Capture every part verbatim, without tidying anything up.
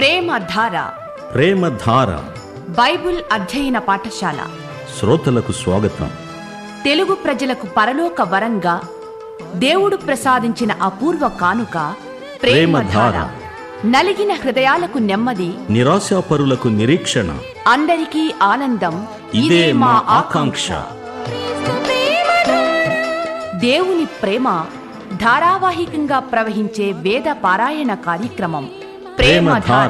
ప్రేమధార ప్రేమధార Bible అధ్యయన పాఠశాల శ్రోతలకు స్వాగతం. తెలుగు ప్రజలకు పరలోక వరంగా దేవుడు ప్రసాదించిన అపూర్వ కానుక ప్రేమధార. నలిగిన హృదయాలకు నెమ్మది, నిరాశాపరులకు నిరీక్షణ, అందరికీ ఆనందం. ఇదే మా ఆకాంక్ష. దేవుని ప్రేమ ధారావాహికంగా ప్రవహించే వేద పారాయణ కార్యక్రమం ప్రేమధార.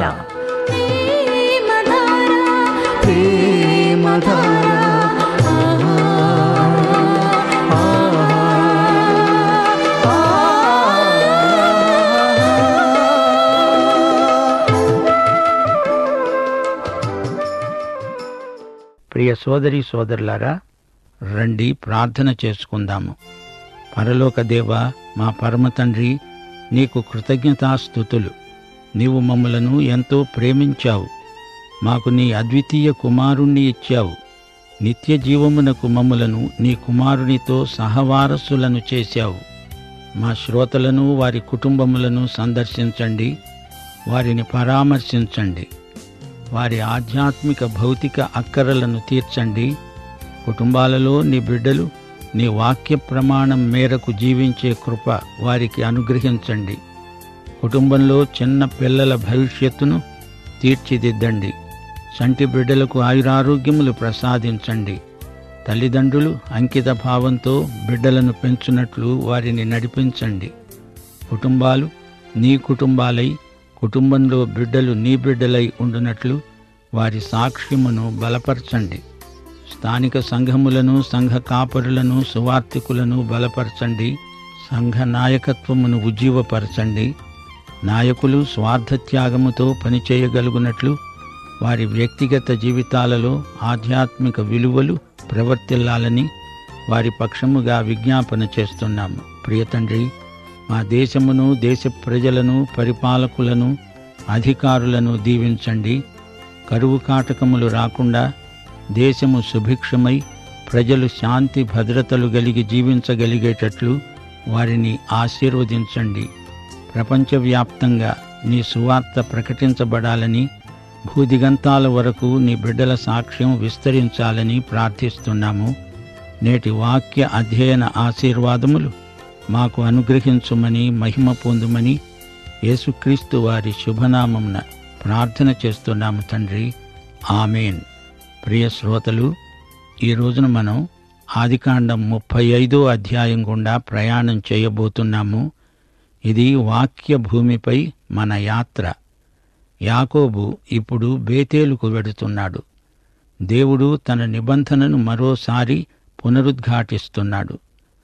ప్రియ సోదరి సోదరులారా, రండి ప్రార్థన చేసుకుందాము. పరలోక దేవా, మా పరమ తండ్రి, నీకు కృతజ్ఞతాస్తుతులు. నీవు మమ్మలను ఎంతో ప్రేమించావు. మాకు నీ అద్వితీయ కుమారుణ్ణి ఇచ్చావు. నిత్య జీవమునకు మమ్మలను నీ కుమారునితో సహవారసులను చేశావు. మా శ్రోతలను, వారి కుటుంబములను సందర్శించండి, వారిని పరామర్శించండి. వారి ఆధ్యాత్మిక భౌతిక అక్కరలను తీర్చండి. కుటుంబాలలో నీ బిడ్డలు నీ వాక్య ప్రమాణం మేరకు జీవించే కృప వారికి అనుగ్రహించండి. కుటుంబంలో చిన్న పిల్లల భవిష్యత్తును తీర్చిదిద్దండి. చంటి బిడ్డలకు ఆయురారోగ్యములు ప్రసాదించండి. తల్లిదండ్రులు అంకిత భావంతో బిడ్డలను పెంచునట్లు వారిని నడిపించండి. కుటుంబాలు నీ కుటుంబాలై, కుటుంబంలో బిడ్డలు నీ బిడ్డలై ఉండునట్లు వారి సాక్ష్యమును బలపరచండి. స్థానిక సంఘములను, సంఘ కాపరులను, సువార్థికులను బలపరచండి. సంఘ నాయకత్వమును ఉజ్జీవపరచండి. నాయకులు స్వార్థత్యాగముతో పనిచేయగలుగునట్లు వారి వ్యక్తిగత జీవితాలలో ఆధ్యాత్మిక విలువలు ప్రవర్తిల్లాలని వారి పక్షముగా విజ్ఞాపన చేస్తున్నాము. ప్రియతండ్రి, మా దేశమును, దేశ ప్రజలను, పరిపాలకులను, అధికారులను దీవించండి. కరువు కాటకములు రాకుండా దేశము సుభిక్షమై ప్రజలు శాంతి భద్రతలు కలిగి జీవించగలిగేటట్లు వారిని ఆశీర్వదించండి. ప్రపంచవ్యాప్తంగా నీ సువార్త ప్రకటించబడాలని, భూదిగంతాల వరకు నీ బిడ్డల సాక్ష్యం విస్తరించాలని ప్రార్థిస్తున్నాము. నేటి వాక్య అధ్యయన ఆశీర్వాదములు మాకు అనుగ్రహించుమని, మహిమ పొందుమని యేసుక్రీస్తు వారి శుభనామమున ప్రార్థన చేస్తున్నాము తండ్రి. ఆమేన్. ప్రియ శ్రోతలు, ఈ రోజున మనం ఆదికాండం ముప్పై ఐదో అధ్యాయం గుండా ప్రయాణం చేయబోతున్నాము. ఇది వాక్య భూమిపై మన యాత్ర. యాకోబు ఇప్పుడు బేతేలుకు వెడుతున్నాడు. దేవుడు తన నిబంధనను మరోసారి పునరుద్ఘాటిస్తున్నాడు.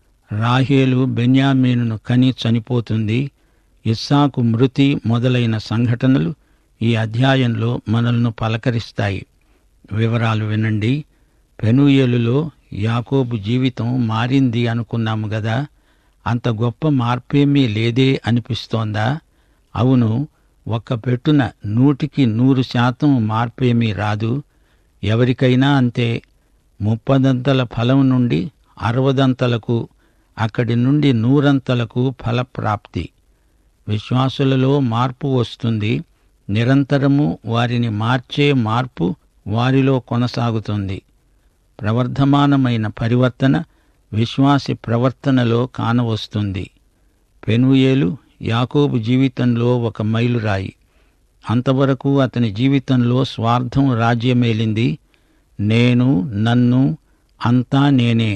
రాహేలు బెన్యామీనును కని చనిపోతుంది. ఇస్సాకు మృతి మొదలైన సంఘటనలు ఈ అధ్యాయంలో మనల్ని పలకరిస్తాయి. వివరాలు వినండి. పెనూయేలులో యాకోబు జీవితం మారింది అనుకున్నాము గదా. అంత గొప్ప మార్పేమీ లేదే అనిపిస్తోందా? అవును, ఒక్క పెట్టున నూటికి నూరు శాతం మార్పేమీ రాదు. ఎవరికైనా అంతే. ముప్పదంతల ఫలం నుండి అరవదంతలకు, అక్కడి నుండి నూరంతలకు ఫలప్రాప్తి. విశ్వాసులలో మార్పు వస్తుంది. నిరంతరము వారిని మార్చే మార్పు వారిలో కొనసాగుతుంది. ప్రవర్ధమానమైన పరివర్తన విశ్వాసి ప్రవర్తనలో కానవస్తుంది. పెనూయేలు యాకోబు జీవితంలో ఒక మైలురాయి. అంతవరకు అతని జీవితంలో స్వార్థం రాజ్యమేలింది. నేను, నన్ను, అంతా నేనే.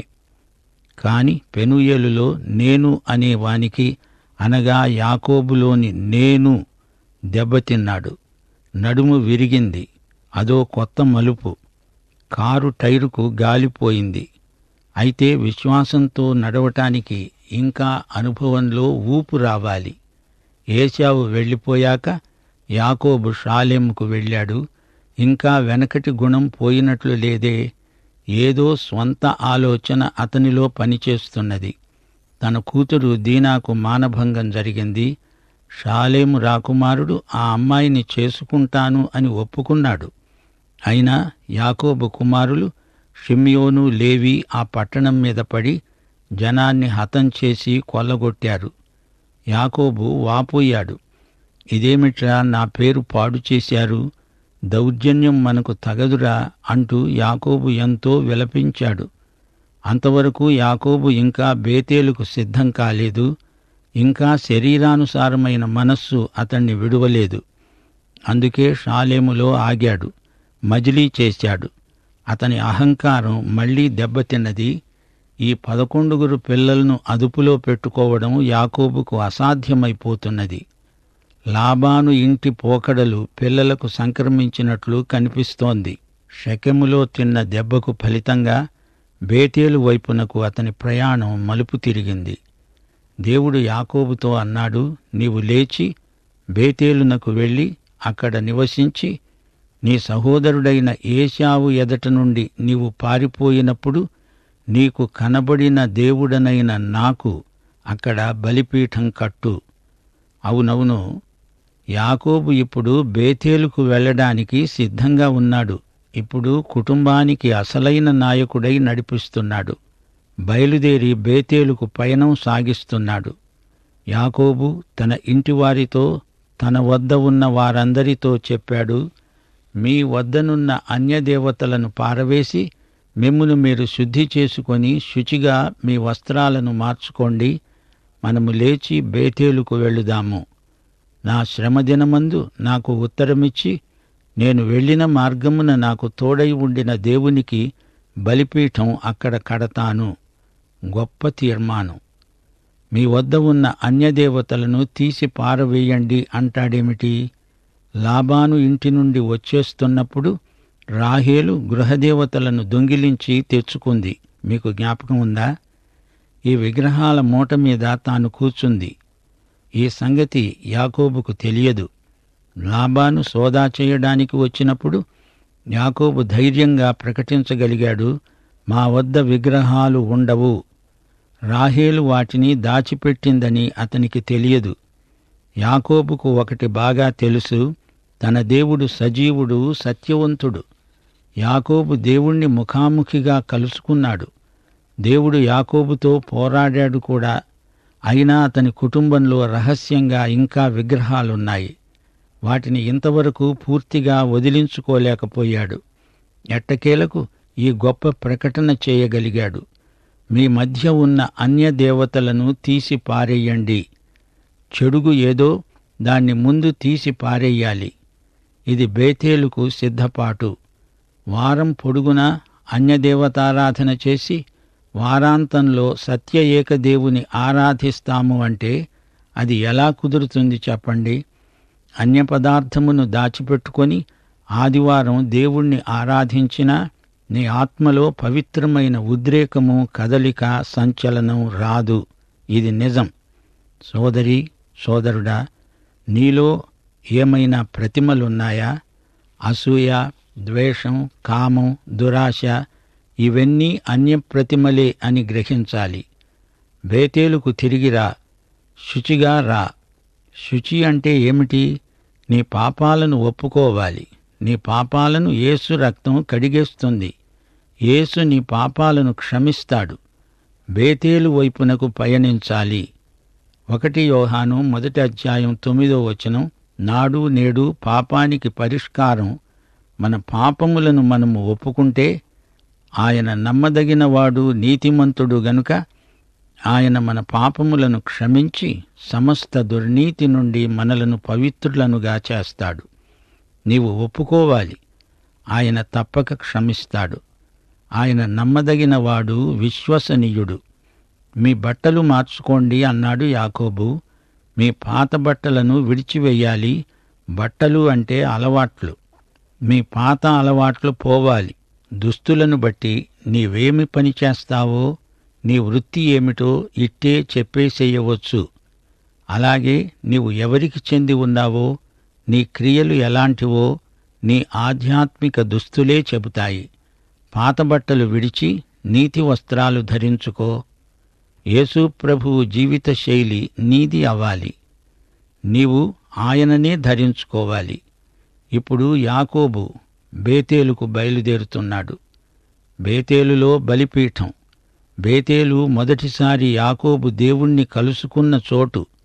కాని పెనూయేలులో నేను అనే వానికి, అనగా యాకోబులోని నేను దెబ్బతిన్నాడు. నడుము విరిగింది. అదో కొత్త మలుపు. కారు టైరుకు గాలిపోయింది. అయితే విశ్వాసంతో నడవటానికి ఇంకా అనుభవంలో ఊపు రావాలి. ఏశావు వెళ్ళిపోయాక యాకోబు షాలెంకు వెళ్ళాడు. ఇంకా వెనకటి గుణం పోయినట్లు లేదే. ఏదో స్వంత ఆలోచన అతనిలో పనిచేస్తున్నది. తన కూతురు దీనాకు మానభంగం జరిగింది. షాలేము రాకుమారుడు ఆ అమ్మాయిని చేసుకుంటాను అని ఒప్పుకున్నాడు. అయినా యాకోబు కుమారులు షిమ్యోను, లేవి ఆ పట్టణం మీద పడి జనాన్ని హతం చేసి కొల్లగొట్టారు. యాకోబు వాపోయాడు. ఇదేమిట్రా నా పేరు పాడు చేశారు, దౌర్జన్యం మనకు తగదురా అంటూ యాకోబు ఎంతో విలపించాడు. అంతవరకు యాకోబు ఇంకా బేతేలుకు సిద్ధం కాలేదు. ఇంకా శరీరానుసారమైన మనస్సు అతణ్ణి విడువలేదు. అందుకే షాలేములో ఆగాడు, మజిలీ చేశాడు. అతని అహంకారం మళ్లీ దెబ్బతిన్నది. ఈ పదకొండుగురు పిల్లలను అదుపులో పెట్టుకోవడం యాకోబుకు అసాధ్యమైపోతున్నది. లాబాను ఇంటి పోకడలు పిల్లలకు సంక్రమించినట్లు కనిపిస్తోంది. షెకెములో తిన్న దెబ్బకు ఫలితంగా బేతేలు వైపునకు అతని ప్రయాణం మలుపు తిరిగింది. దేవుడు యాకోబుతో అన్నాడు, నీవు లేచి బేతేలునకు వెళ్ళి అక్కడ నివసించి నీ సహోదరుడైన ఏశావు ఎదట నుండి నీవు పారిపోయినప్పుడు నీకు కనబడిన దేవుడనైన నాకు అక్కడ బలిపీఠం కట్టు. అవునవును, యాకోబు ఇప్పుడు బేతేలుకు వెళ్ళడానికి సిద్ధంగా ఉన్నాడు. ఇప్పుడు కుటుంబానికి అసలైన నాయకుడై నడిపిస్తున్నాడు. బయలుదేరి బేతేలుకు పయనం సాగిస్తున్నాడు. యాకోబు తన ఇంటివారితో, తన వద్ద ఉన్న వారందరితో చెప్పాడు, మీ వద్దనున్న అన్యదేవతలను పారవేసి మిమ్మును మీరు శుద్ధి చేసుకొని శుచిగా మీ వస్త్రాలను మార్చుకోండి. మనము లేచి బేతేలుకు వెళ్ళుదాము. నా శ్రమదినమందు నాకు ఉత్తరమిచ్చి నేను వెళ్ళిన మార్గమున నాకు తోడై ఉండిన దేవునికి బలిపీఠం అక్కడ కడతాను. గొప్ప తీర్మానం. మీ వద్ద ఉన్న అన్యదేవతలను తీసి పారవేయండి అంటాడేమిటి? లాబాను ఇంటి నుండి వచ్చేస్తున్నప్పుడు రాహేలు గృహదేవతలను దొంగిలించి తెచ్చుకుంది. మీకు జ్ఞాపకం ఉందా? ఈ విగ్రహాల మూట మీద తాను కూర్చుంది. ఈ సంగతి యాకోబుకు తెలియదు. లాబాను సోదా చేయడానికి వచ్చినప్పుడు యాకోబు ధైర్యంగా ప్రకటించగలిగాడు, మా వద్ద విగ్రహాలు ఉండవు. రాహేలు వాటిని దాచిపెట్టిందని అతనికి తెలియదు. యాకోబుకు ఒకటి బాగా తెలుసు, తన దేవుడు సజీవుడు, సత్యవంతుడు. యాకోబు దేవుణ్ణి ముఖాముఖిగా కలుసుకున్నాడు. దేవుడు యాకోబుతో పోరాడాడు కూడా. అయినా అతని కుటుంబంలో రహస్యంగా ఇంకా విగ్రహాలున్నాయి. వాటిని ఇంతవరకు పూర్తిగా వదిలించుకోలేకపోయాడు. ఎట్టకేలకు ఈ గొప్ప ప్రకటన చేయగలిగాడు, మీ మధ్య ఉన్న అన్య దేవతలను తీసి పారేయండి. చెడుగు ఏదో దాన్ని ముందు తీసి పారేయాలి. ఇది బేతేలుకు సిద్ధపాటు. వారం పొడుగునా అన్యదేవతారాధన చేసి వారాంతంలో సత్య ఏకదేవుని ఆరాధిస్తాము అంటే అది ఎలా కుదురుతుంది చెప్పండి? అన్య పదార్థమును దాచిపెట్టుకొని ఆదివారం దేవుణ్ణి ఆరాధించినా నీ ఆత్మలో పవిత్రమైన ఉద్రేకము, కదలిక, సంచలనం రాదు. ఇది నిజం. సోదరి, సోదరుడా, నీలో ఏమైనా ప్రతిమలున్నాయా? అసూయ, ద్వేషం, కామం, దురాశ ఇవన్నీ అన్యప్రతిమలే అని గ్రహించాలి. బేతేలుకు తిరిగిరా, శుచిగా రా. శుచి అంటే ఏమిటి? నీ పాపాలను ఒప్పుకోవాలి. నీ పాపాలను యేసు రక్తం కడిగేస్తుంది. యేసు నీ పాపాలను క్షమిస్తాడు. బేతేలు వైపునకు పయనించాలి. ఒకటి యోహాను మొదటి అధ్యాయం తొమ్మిదో వచనం, నాడు నేడు పాపానికి పరిష్కారం. మన పాపములను మనము ఒప్పుకుంటే ఆయన నమ్మదగినవాడు, నీతిమంతుడు గనుక ఆయన మన పాపములను క్షమించి సమస్త దుర్నీతి నుండి మనలను పవిత్రులనుగా చేస్తాడు. నీవు ఒప్పుకోవాలి. ఆయన తప్పక క్షమిస్తాడు. ఆయన నమ్మదగినవాడు, విశ్వసనీయుడు. మీ బట్టలు మార్చుకోండి అన్నాడు యాకోబు. మీ పాత బట్టలను విడిచివేయాలి. బట్టలు అంటే అలవాట్లు. మీ పాత అలవాట్లు పోవాలి. దుస్తులను బట్టి నీవేమి పని చేస్తావో, నీ వృత్తి ఏమిటో ఇట్టే చెప్పేసేయవచ్చు. అలాగే నీవు ఎవరికి చెంది ఉన్నావో, నీ క్రియలు ఎలాంటివో నీ ఆధ్యాత్మిక దుస్తులే చెబుతాయి. పాత బట్టలు విడిచి నీతి వస్త్రాలు ధరించుకో. యేసు ప్రభువు జీవిత శైలి నీది అవ్వాలి. నీవు ఆయననే ధరించుకోవాలి. ఇప్పుడు యాకోబు బేతేలుకు బయలుదేరుతున్నాడు. బేతేలులో బలిపీఠం. బేతేలు మొదటిసారి యాకోబు దేవుణ్ణి కలుసుకున్న చోటు.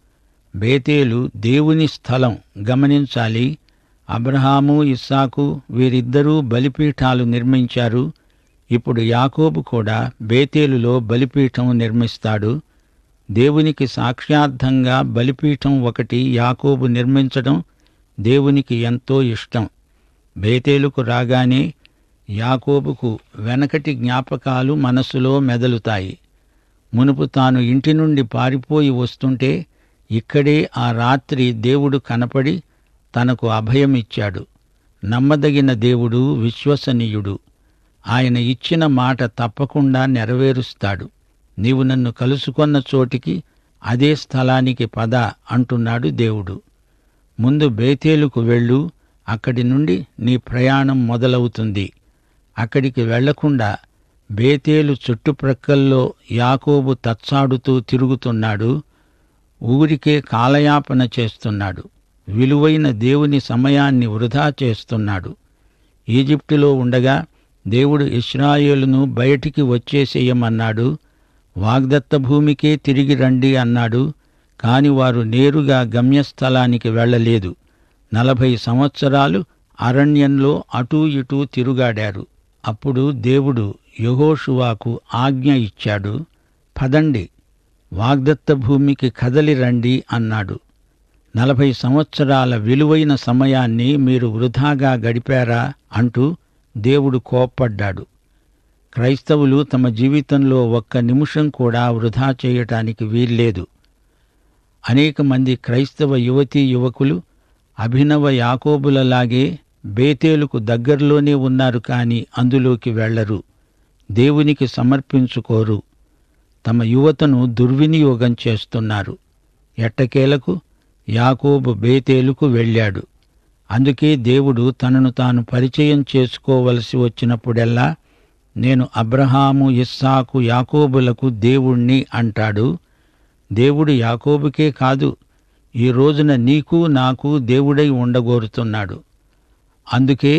బేతేలు దేవుని స్థలం గమనించాలి. అబ్రహాము, ఇస్సాకు వీరిద్దరూ బలిపీఠాలు నిర్మించారు. ఇప్పుడు యాకోబు కూడా బేతేలులో బలిపీఠం నిర్మిస్తాడు. దేవునికి సాక్ష్యార్థంగా బలిపీఠం ఒకటి యాకోబు నిర్మించడం దేవునికి ఎంతో ఇష్టం. బేతేలుకు రాగానే యాకోబుకు వెనకటి జ్ఞాపకాలు మనస్సులో మెదలుతాయి. మునుపు తాను ఇంటి నుండి పారిపోయి వస్తుంటే ఇక్కడే ఆ రాత్రి దేవుడు కనపడి తనకు అభయమిచ్చాడు. నమ్మదగిన దేవుడు, విశ్వసనీయుడు. ఆయన ఇచ్చిన మాట తప్పకుండా నెరవేరుస్తాడు. నీవు నన్ను కలుసుకొన్న చోటికి, అదే స్థలానికి పద అంటున్నాడు దేవుడు. ముందు బేతేలుకు వెళ్ళు, అక్కడి నుండి నీ ప్రయాణం మొదలవుతుంది. అక్కడికి వెళ్లకుండా బేతేలు చుట్టుప్రక్కల్లో యాకోబు తచ్చాడుతూ తిరుగుతున్నాడు. ఊరికే కాలయాపన చేస్తున్నాడు. విలువైన దేవుని సమయాన్ని వృధా చేస్తున్నాడు. ఈజిప్టులో ఉండగా దేవుడు ఇశ్రాయేలును బయటికి వచ్చేసేయమన్నాడు. వాగ్దత్త భూమికే తిరిగి రండి అన్నాడు. కాని వారు నేరుగా గమ్యస్థలానికి వెళ్లలేదు. నలభై సంవత్సరాలు అరణ్యంలో అటూ ఇటూ తిరుగాడారు. అప్పుడు దేవుడు యెహోషువాకు ఆజ్ఞ ఇచ్చాడు. పదండి, వాగ్దత్త భూమికి కదలి రండి అన్నాడు. నలభై సంవత్సరాల విలువైన సమయాన్ని మీరు వృధాగా గడిపారా అంటూ దేవుడు కోప్పడ్డాడు. క్రైస్తవులు తమ జీవితంలో ఒక్క నిమిషం కూడా వృధా చేయటానికి వీల్లేదు. అనేక మంది క్రైస్తవ యువతీ యువకులు అభినవ యాకోబులలాగే బేతేలుకు దగ్గరలోనే ఉన్నారు, కాని అందులోకి వెళ్లరు. దేవునికి సమర్పించుకోరు. తమ యువతను దుర్వినియోగం చేస్తున్నారు. ఎట్టకేలకు యాకోబు బేతేలుకు వెళ్ళాడు. అందుకే దేవుడు తనను తాను పరిచయం చేసుకోవలసి వచ్చినప్పుడెల్లా నేను అబ్రహాము, ఇస్సాకు, యాకోబులకు దేవుణ్ణి అంటాడు. దేవుడు యాకోబుకే కాదు, ఈ రోజున నీకు నాకు దేవుడై ఉండగోరుతున్నాడు. అందుకే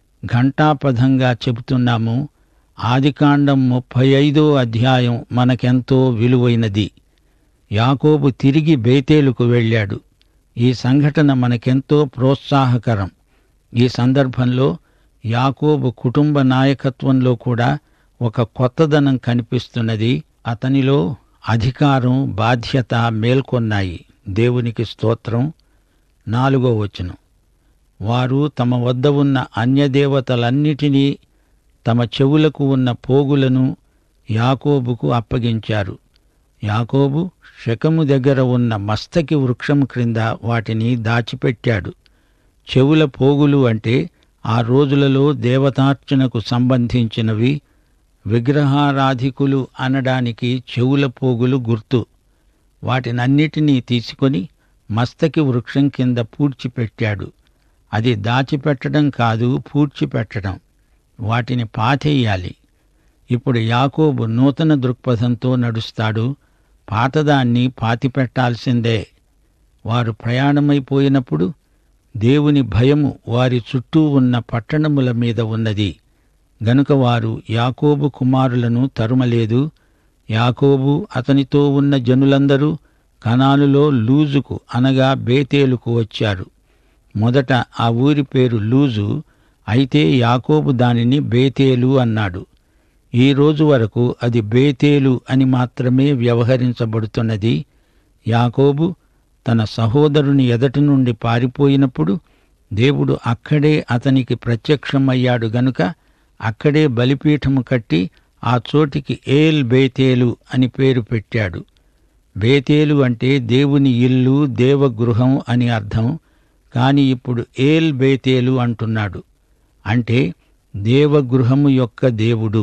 ఘంటాపథంగా చెబుతున్నాము, ఆదికాండం ముప్పై ఐదో అధ్యాయం మనకెంతో విలువైనది. యాకోబు తిరిగి బేతేలుకు వెళ్ళాడు. ఈ సంఘటన మనకెంతో ప్రోత్సాహకరం. ఈ సందర్భంలో యాకోబు కుటుంబ నాయకత్వంలో కూడా ఒక కొత్తదనం కనిపిస్తున్నది. అతనిలో అధికారం, బాధ్యత మేల్కొన్నాయి. దేవునికి స్తోత్రం. నాలుగో వచనం. వారు తమ వద్ద ఉన్న అన్యదేవతలన్నిటినీ, తమ చెవులకు ఉన్న పోగులను యాకోబుకు అప్పగించారు. యాకోబు షెకెము దగ్గర ఉన్న మస్తకి వృక్షం క్రింద వాటిని దాచిపెట్టాడు. చెవుల పోగులు అంటే ఆ రోజులలో దేవతార్చనకు సంబంధించినవి. విగ్రహారాధికులు అనడానికి చెవుల పోగులు గుర్తు. వాటినన్నిటినీ తీసుకొని మస్తకి వృక్షం కింద పూడ్చిపెట్టాడు. అది దాచిపెట్టడం కాదు, పూడ్చిపెట్టడం. వాటిని పాతేయాలి. ఇప్పుడు యాకోబు నూతన దృక్పథంతో నడుస్తాడు. పాతదాన్ని పాతిపెట్టాల్సిందే. వారు ప్రయాణమైపోయినప్పుడు దేవుని భయము వారి చుట్టూ ఉన్న పట్టణముల మీద ఉన్నది. గనుక వారు యాకోబు కుమారులను తరుమలేదు. యాకోబు అతనితో ఉన్న జనులందరూ కనానులో లూజుకు అనగా బేతేలుకు వచ్చారు. మొదట ఆ ఊరి పేరు లూజు, అయితే యాకోబు దానిని బేతేలు అన్నాడు. ఈ రోజు వరకు అది బేతేలు అని మాత్రమే వ్యవహరించబడుతున్నది. యాకోబు తన సహోదరుని ఎదటి నుండి పారిపోయినప్పుడు దేవుడు అక్కడే అతనికి ప్రత్యక్షమయ్యాడు గనుక అక్కడే బలిపీఠము కట్టి ఆ చోటికి ఏల్ బేతేలు అని పేరు పెట్టాడు. బేతేలు అంటే దేవుని ఇల్లు, దేవగృహం అని అర్థం. కాని ఇప్పుడు ఏల్ బేతేలు అంటున్నాడు, అంటే దేవగృహము యొక్క దేవుడు.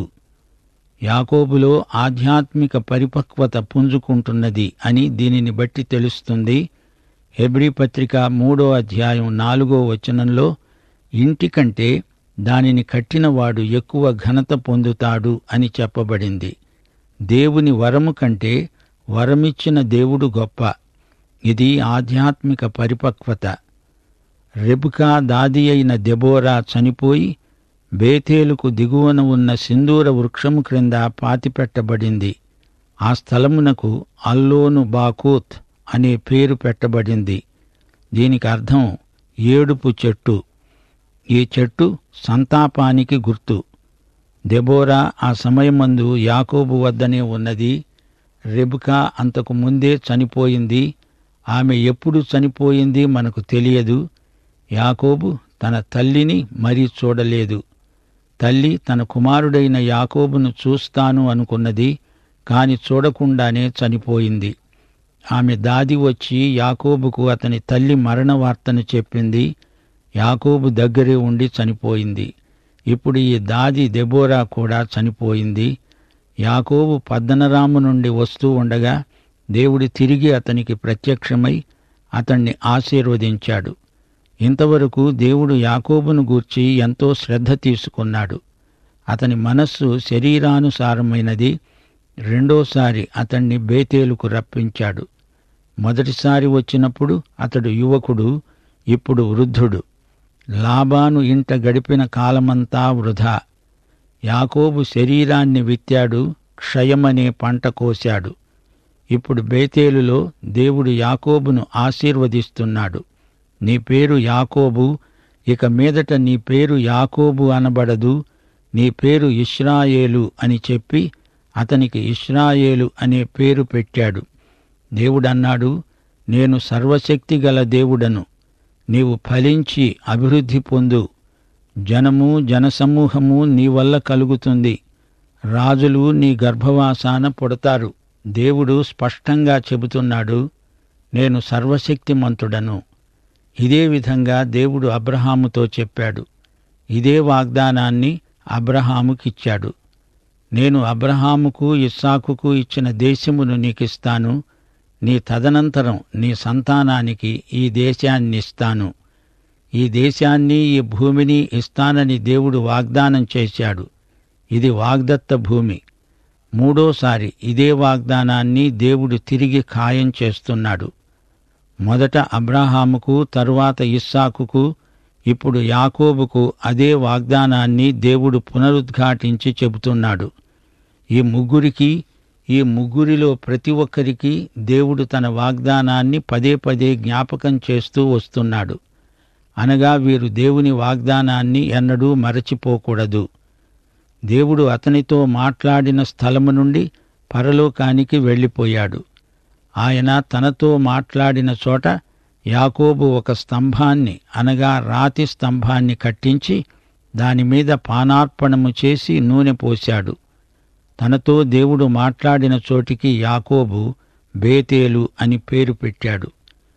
యాకోబులో ఆధ్యాత్మిక పరిపక్వత పుంజుకుంటున్నది అని దీనిని బట్టి తెలుస్తుంది. హెబ్రీ పత్రిక మూడో అధ్యాయం నాలుగో వచనంలో ఇంటికంటే దానిని కట్టినవాడు ఎక్కువ ఘనత పొందుతాడు అని చెప్పబడింది. దేవుని వరము కంటే వరమిచ్చిన దేవుడు గొప్ప. ఇది ఆధ్యాత్మిక పరిపక్వత. రెబుకా దాది అయిన దెబోరా చనిపోయి బేతేలుకు దిగువన ఉన్న సింధూర వృక్షము క్రింద పాతిపెట్టబడింది. ఆ స్థలమునకు అల్లోను బాకోత్ అనే పేరు పెట్టబడింది. దీనికి అర్థం ఏడుపు చెట్టు. ఈ చెట్టు సంతాపానికి గుర్తు. దెబోరా ఆ సమయమందు యాకోబు వద్దనే ఉన్నది. రెబెకా అంతకు ముందే చనిపోయింది. ఆమె ఎప్పుడు చనిపోయింది మనకు తెలియదు. యాకోబు తన తల్లిని మరీ చూడలేదు. తల్లి తన కుమారుడైన యాకోబును చూస్తాను అనుకున్నది, కాని చూడకుండానే చనిపోయింది. ఆమె దాది వచ్చి యాకోబుకు అతని తల్లి మరణ వార్తను చెప్పింది. యాకోబు దగ్గరే ఉండి చనిపోయింది. ఇప్పుడు ఈ దాది దెబోరా కూడా చనిపోయింది. యాకోబు పద్దనరాము నుండి వస్తూ ఉండగా దేవుడు తిరిగి అతనికి ప్రత్యక్షమై అతణ్ణి ఆశీర్వదించాడు. ఇంతవరకు దేవుడు యాకోబును గూర్చి ఎంతో శ్రద్ధ తీసుకున్నాడు. అతని మనస్సు శరీరానుసారమైనది. రెండోసారి అతణ్ణి బేతేలుకు రప్పించాడు. మొదటిసారి వచ్చినప్పుడు అతడు యువకుడు, ఇప్పుడు వృద్ధుడు. లాబాను ఇంట గడిపిన కాలమంతా వృధా. యాకోబు శరీరాన్ని విత్తాడు, క్షయమనే పంట కోశాడు. ఇప్పుడు బేతేలులో దేవుడు యాకోబును ఆశీర్వదిస్తున్నాడు. నీ పేరు యాకోబు, ఇక మీదట నీ పేరు యాకోబు అనబడదు, నీ పేరు ఇశ్రాయేలు అని చెప్పి అతనికి ఇశ్రాయేలు అనే పేరు పెట్టాడు. దేవుడన్నాడు, నేను సర్వశక్తి గల దేవుడను, నీవు ఫలించి అభివృద్ధి పొందు. జనము జనసమూహము నీ వల్ల కలుగుతుంది. రాజులు నీ గర్భవాసాన పుడతారు. దేవుడు స్పష్టంగా చెబుతున్నాడు, నేను సర్వశక్తిమంతుడను. ఇదే విధంగా దేవుడు అబ్రహాముతో చెప్పాడు. ఇదే వాగ్దానాన్ని అబ్రహాముకిచ్చాడు. నేను అబ్రహాముకు ఇస్సాకుకు ఇచ్చిన దేశమును నీకిస్తాను. నీ తదనంతరం నీ సంతానానికి ఈ దేశాన్నిస్తాను. ఈ దేశాన్ని ఈ భూమిని ఇస్తానని దేవుడు వాగ్దానం చేశాడు. ఇది వాగ్దత్త భూమి. మూడోసారి ఇదే వాగ్దానాన్ని దేవుడు తిరిగి ఖాయం చేస్తున్నాడు. మొదట అబ్రహాముకు, తరువాత ఇస్సాకుకు, ఇప్పుడు యాకోబుకు అదే వాగ్దానాన్ని దేవుడు పునరుద్ఘాటించి చెబుతున్నాడు. ఈ ముగ్గురికి, ఈ ముగ్గురిలో ప్రతి ఒక్కరికి దేవుడు తన వాగ్దానాన్ని పదే పదే జ్ఞాపకం చేస్తూ వస్తున్నాడు. అనగా వీరు దేవుని వాగ్దానాన్ని ఎన్నడూ మరచిపోకూడదు. దేవుడు అతనితో మాట్లాడిన స్థలము నుండి పరలోకానికి వెళ్ళిపోయాడు. ఆయన తనతో మాట్లాడిన చోట యాకోబు ఒక స్తంభాన్ని, అనగా రాతి స్తంభాన్ని కట్టించి దానిమీద పానార్పణము చేసి నూనె పోశాడు. తనతో దేవుడు మాట్లాడిన చోటికి యాకోబు బేతేలు అని పేరు పెట్టాడు.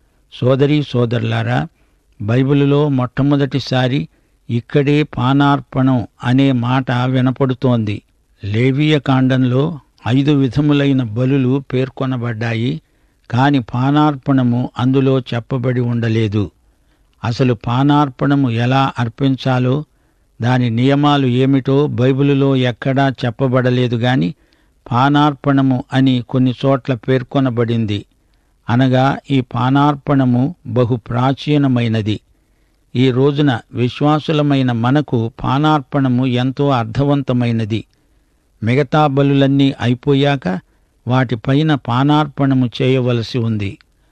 సోదరీ సోదరులారా, బైబిలులో మొట్టమొదటిసారి ఇక్కడే పానార్పణం అనే మాట వినపడుతోంది. లేవీయ కాండంలో ఐదు విధములైన బలులు పేర్కొనబడ్డాయి, కాని పానార్పణము అందులో చెప్పబడి ఉండలేదు. అసలు పానార్పణము ఎలా అర్పించాలో, దాని నియమాలు ఏమిటో బైబిలులో ఎక్కడా చెప్పబడలేదు గాని పానార్పణము అని కొన్ని చోట్ల పేర్కొనబడింది. అనగా ఈ పానార్పణము బహు ప్రాచీనమైనది. ఈ రోజున విశ్వాసులమైన మనకు పానార్పణము ఎంతో అర్థవంతమైనది. మిగతా బలులన్నీ అయిపోయాక వాటిపైన పానార్పణము చేయవలసి ఉంది.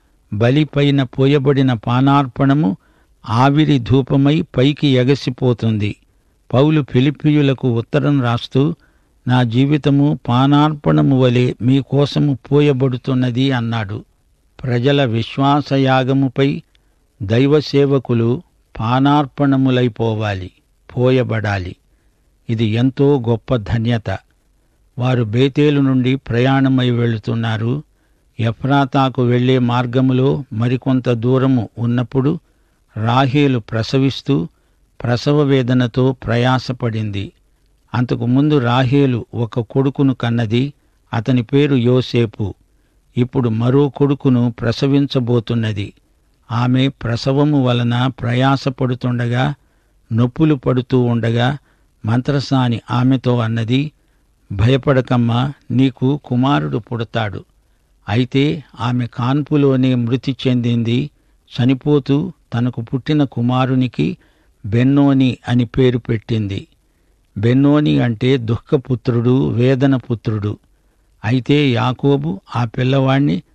బలిపైన పోయబడిన పానార్పణము ఆవిరి ధూపమై పైకి ఎగసిపోతుంది. పౌలు ఫిలిప్పీయులకు ఉత్తరం రాస్తూ, నా జీవితము పానార్పణము వలె మీకోసము పోయబడుతున్నది అన్నాడు. ప్రజల విశ్వాసయాగముపై దైవసేవకులు పానార్పణములైపోవాలి, పోయబడాలి. ఇది ఎంతో గొప్ప ధన్యత. వారు బేతేలు నుండి ప్రయాణమై వెళుతున్నారు. ఎఫ్రాతాకు వెళ్లే మార్గములో మరికొంత దూరము ఉన్నప్పుడు రాహేలు ప్రసవిస్తూ ప్రసవ వేదనతో ప్రయాసపడింది. అంతకుముందు రాహేలు ఒక కొడుకును కన్నది. అతని పేరు యోసేపు. ఇప్పుడు మరో కొడుకును ప్రసవించబోతున్నది. ఆమె ప్రసవము వలన ప్రయాసపడుతుండగా, నొప్పులు పడుతూ ఉండగా మంత్రసాని ఆమెతో అన్నది, భయపడకమ్మా, నీకు కుమారుడు పుడతాడు. అయితే ఆమె కాన్పులోనే మృతి చెందింది. చనిపోతూ తనకు పుట్టిన కుమారునికి బెన్నోని అని పేరు పెట్టింది. బెన్నోని అంటే దుఃఖపుత్రుడు, వేదనపుత్రుడు. అయితే యాకోబు ఆ పిల్లవాణ్ణి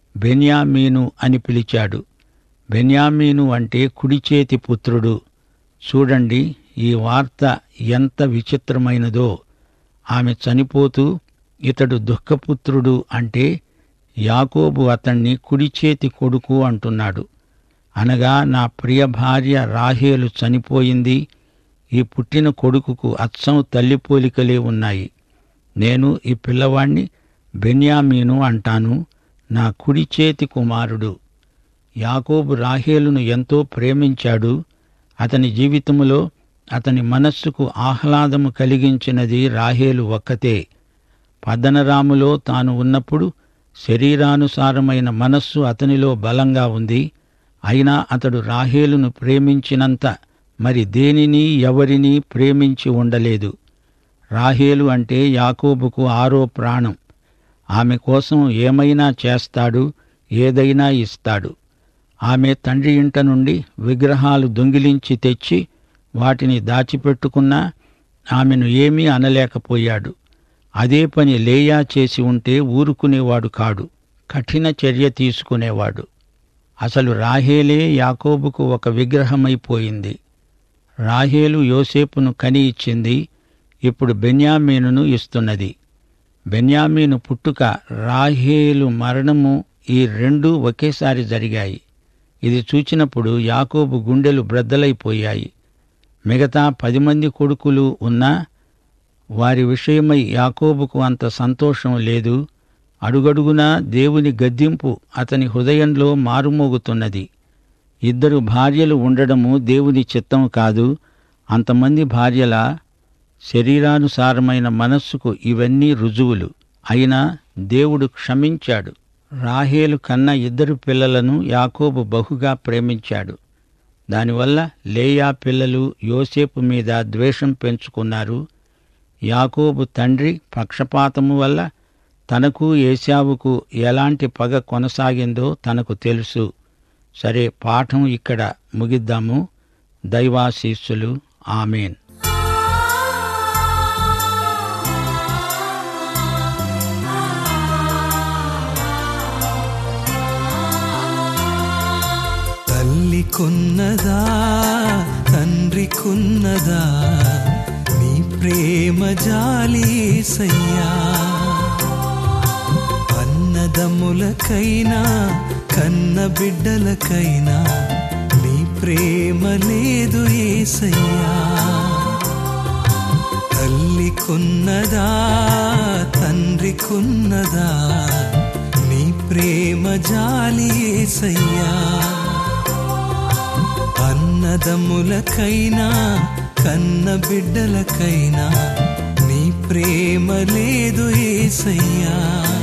బెన్యామీను అని పిలిచాడు. బెన్యామీను అంటే కుడిచేతి పుత్రుడు. చూడండి, ఈ వార్త ఎంత విచిత్రమైనదో. ఆమె చనిపోతూ ఇతడు దుఃఖపుత్రుడు అంటే యాకోబు అతణ్ణి కుడిచేతి కొడుకు అంటున్నాడు. అనగా నా ప్రియ భార్య రాహేలు చనిపోయింది, ఈ పుట్టిన కొడుకుకు అచ్చం తల్లిపోలికలే ఉన్నాయి. నేను ఈ పిల్లవాణ్ణి బెన్యామీను అంటాను, నా కుడిచేతి కుమారుడు. యాకోబు రాహేలును ఎంతో ప్రేమించాడు. అతని జీవితంలో అతని మనస్సుకు ఆహ్లాదము కలిగించినది రాహేలు ఒక్కతే. పద్దనరాములో తాను ఉన్నప్పుడు శరీరానుసారమైన మనస్సు అతనిలో బలంగా ఉంది. అయినా అతడు రాహేలును ప్రేమించినంత మరి దేనిని ఎవరినీ ప్రేమించి ఉండలేదు. రాహేలు అంటే యాకోబుకు ఆరో ప్రాణం. ఆమె కోసం ఏమైనా చేస్తాడు, ఏదైనా ఇస్తాడు. ఆమె తండ్రి ఇంట నుండి విగ్రహాలు దొంగిలించి తెచ్చి వాటిని దాచిపెట్టుకున్నా ఆమెను ఏమీ అనలేకపోయాడు. అదే పని లేయా చేసి ఉంటే ఊరుకునేవాడు కాడు, కఠిన చర్య తీసుకునేవాడు. అసలు రాహేలే యాకోబుకు ఒక విగ్రహమైపోయింది. రాహేలు యోసేపును కని ఇచ్చింది, ఇప్పుడు బెన్యామీనును ఇస్తున్నది. బెన్యామీను పుట్టుక, రాహేలు మరణము ఈ రెండూ ఒకేసారి జరిగాయి. ఇది చూచినప్పుడు యాకోబు గుండెలు బ్రద్దలైపోయాయి. మిగతా పది మంది కొడుకులు ఉన్నా వారి విషయమై యాకోబుకు అంత సంతోషం లేదు. అడుగడుగునా దేవుని గద్దింపు అతని హృదయంలో మారుమోగుతున్నది. ఇద్దరు భార్యలు ఉండడము దేవుని చిత్తం కాదు. అంతమంది భార్యల శరీరానుసారమైన మనస్సుకు ఇవన్నీ రుజువులు. అయినా దేవుడు క్షమించాడు. రాహేలు కన్న ఇద్దరు పిల్లలను యాకోబు బహుగా ప్రేమించాడు. దానివల్ల లేయా పిల్లలు యోసేపు మీద ద్వేషం పెంచుకున్నారు. యాకోబు తండ్రి పక్షపాతము వల్ల తనకు ఏశావుకు ఎలాంటి పగ కొనసాగిందో తనకు తెలుసు. సరే, పాఠం ఇక్కడ ముగిద్దాము. దైవాశీస్సులు. ఆమేన్. తల్లికున్నదా తండ్రికున్నదా నీ ప్రేమ జాలి యేసయ్యా, అన్నదమ్ములకైనా కన్న బిడ్డలకైనా నీ ప్రేమ లేదు యేసయ్యా. తల్లికున్నదా తండ్రికున్నదా నీ ప్రేమ జాలి యేసయ్యా, అన్నదమ్ములకైనా కన్న బిడ్డలకైనా నీ ప్రేమ లేదు యేసయ్యా.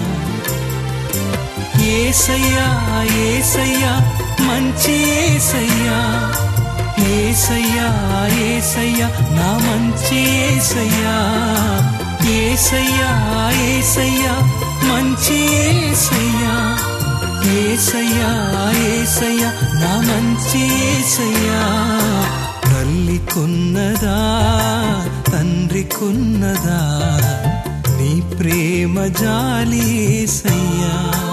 యేసయ్యా యేసయ్యా మంచి యేసయ్యా, యేసయ్యా యేసయ్యా నా మంచి యేసయ్యా, యేసయ్యా యేసయ్యా మంచి యేసయ్యా, యేసయ్యా యేసయ్యా నా మంచి యేసయ్యా. తల్లికున్నదా తండ్రికున్నదా నీ ప్రేమ జాలి యేసయ్యా.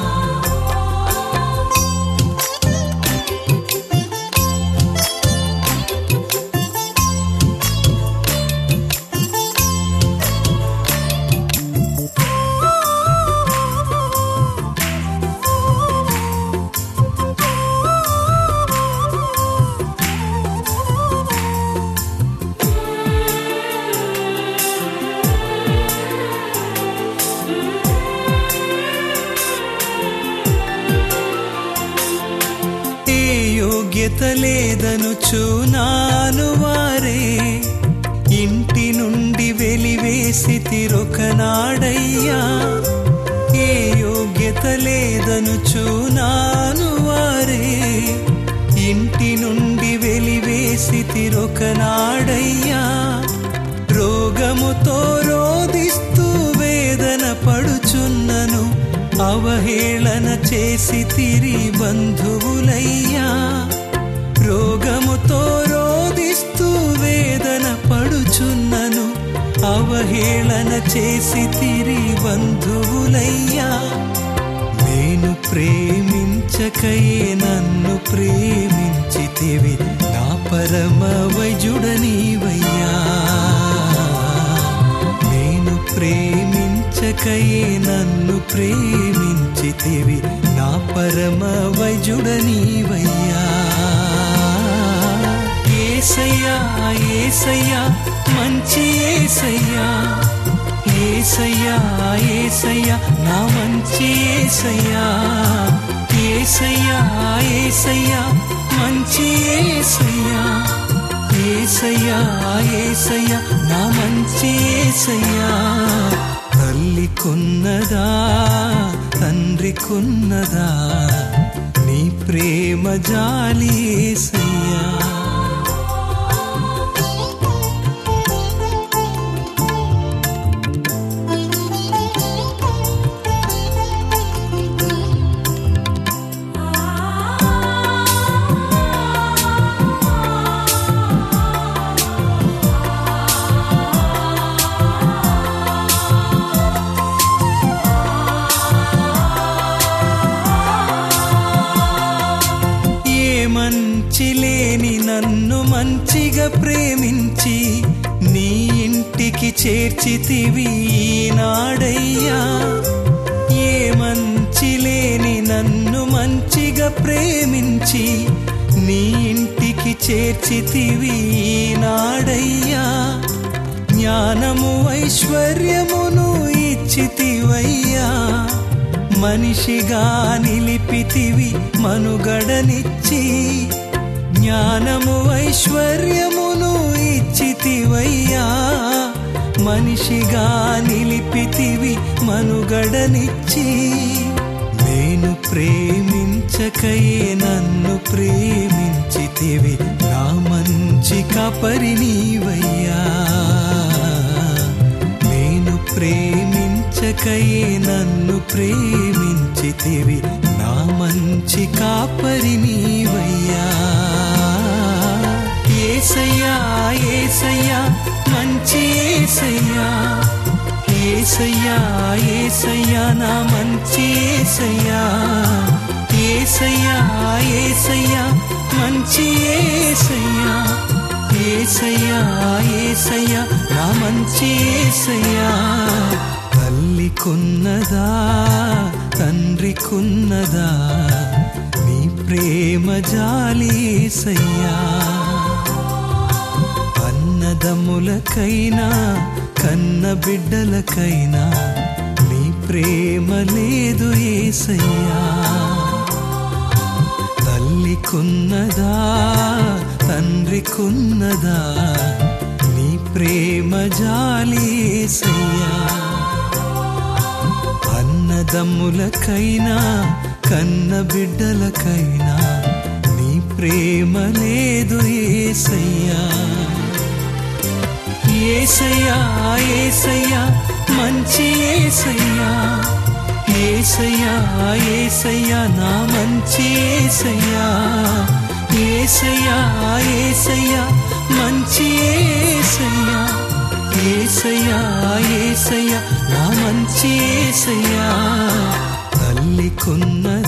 యోగ్యత లేదనుచునాను వారే ఇంటి నుండి వెలివేసి తిరొకనాడయ్యా. ఏ యోగ్యత లేదనుచునాను వారే ఇంటి నుండి వెలివేసి తిరొకనాడయ్యా. రోగముతో రోదిస్తూ వేదన పడుచున్నను అవహేళన చేసి తిరి బంధువులయ్యా. రోగముతో రోదిస్తూ వేదన పడుచున్నను అవహేళన చేసి తిరి బంధువులయ్యా. నేను ప్రేమించకయే నన్ను ప్రేమించితివి, నా పరమ వైద్యుడనీవయ్యా. నేను ప్రేమించకయే నన్ను ప్రేమించితివి, నా పరమ వైద్యుడనీవయ్యా. యేసయ్యా యేసయ్యా మంచి యేసయ్యా, యేసయ్యా యేసయ్యా నా మంచి యేసయ్యా. యేసయ్యా యేసయ్యా మంచి యేసయ్యా, యేసయ్యా యేసయ్యా నా మంచి యేసయ్యా. తల్లి కొన్నదా తండ్రి కొన్నదా నీ ప్రేమ జాలి యేసయ్యా. మంచిలేని నన్ను మంచిగా ప్రేమించి నీ ఇంటికి చేర్చితివి ఈనాడయ్యా. ఏ మంచిలేని నన్ను మంచిగా ప్రేమించి నీ ఇంటికి చేర్చితివి ఈనాడయ్యా. జ్ఞానము ఐశ్వర్యమును ఇచ్చితివయ్యా, మనిషిగా నిలిపితివి మనుగడనిచ్చి. జ్ఞానము ఐశ్వర్యమును ఇచ్చితివయ్యా, మనిషిగా నిలిపితివి మనుగడనిచ్చి. నేను ప్రేమించకయే నన్ను ప్రేమించితివి, నా మంచి కాపరి నీవయ్యా. నేను ప్రేమించకయే నన్ను ప్రేమించితివి, నా మంచి కాపరి నీవయ్యా. యేసయ్యా యేసయ్యా మంచి యేసయ్యా, యేసయ్యా యేసయ్యా నా మంచి యేసయ్యా. యేసయ్యా యేసయ్యా మంచి యేసయ్యా, యేసయ్యా యేసయ్యా నా మంచి యేసయ్యా. తల్లి కొన్నదా తండ్రి కొన్నదా నీ ప్రేమ జాలి యేసయ్యా. అన్నదమ్ములకైనా కన్న బిడ్డలకైనా నీ ప్రేమ లేదు యేసయ్యా. తల్లి కొన్నదా తండ్రి కొన్నదా నీ ప్రేమ జాలి యేసయ్యా. అన్నదమ్ములకైనా కన్న బిడ్డలకైనా నీ ప్రేమ లేదు యేసయ్యా. యేసయ్యా యేసయ్యా మంచి యేసయ్యా, యేసయ్యా యేసయ్యా నా మంచి యేసయ్యా. యేసయ్యా యేసయ్యా మంచి యేసయ్యా, యేసయ్యా యేసయ్యా నా మంచి యేసయ్యా. తల్లి కొన్న